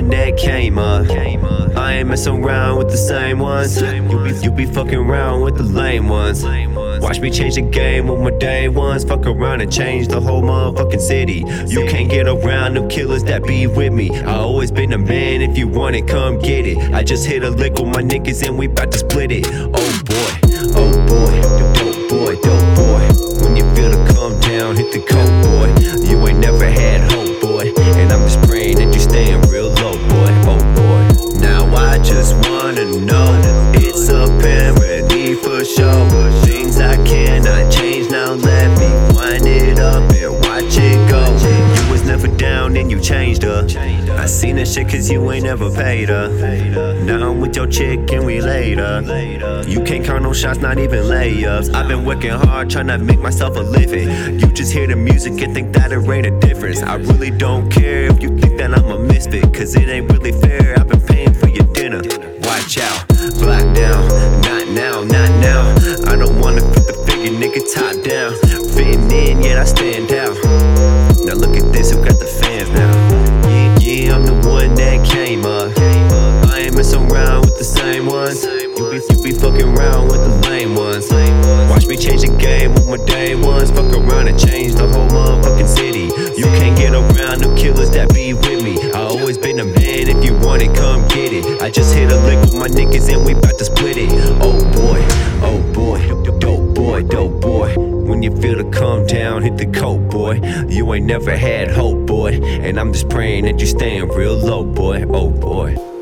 one that came up. I ain't messing around with the same ones. You be fucking around with the lame ones. Watch me change the game with my day ones. Fuck around and change the whole motherfucking city. You can't get around them killers that be with me. I always been a man, if you want it, come get it. I just hit a lick with my niggas and we bout to split it. Oh boy, dope boy, dope boy. When you feel the come down, hit the coke boy. You ain't never had hope boy, and I'm just praying that you staying real low boy. Oh boy, now I just wanna know, it's apparent for sure. Things I cannot change, now let me wind it up and watch it go. You was never down and you changed her. I seen that shit cause you ain't never paid her. Now I'm with your chick and we later. You can't count no shots, not even layups. I've been working hard trying to make myself a living. You just hear the music and think that it ain't a difference. I really don't care if you think that I'm a misfit, cause it ain't really fair. I've been paying for your dinner. Watch out, block down, not now, not now. I don't wanna put the figure, nigga, top down. Fitting in, yet I stand out. Now look at this, who got the fans now? Yeah, I'm the one that came up. I ain't messing around with the same ones. You be fucking around with the lame ones. Watch me change the game with my day ones. Fuck around and change the whole motherfucking city. You can't get around them killers that be with me. I always been a man, if you want it, come get it. I just hit a lick with my niggas and we bout to split it. Oh boy, dope boy. When you feel the come down, hit the coke boy. You ain't never had hope boy, and I'm just praying that you staying real low boy. Oh boy.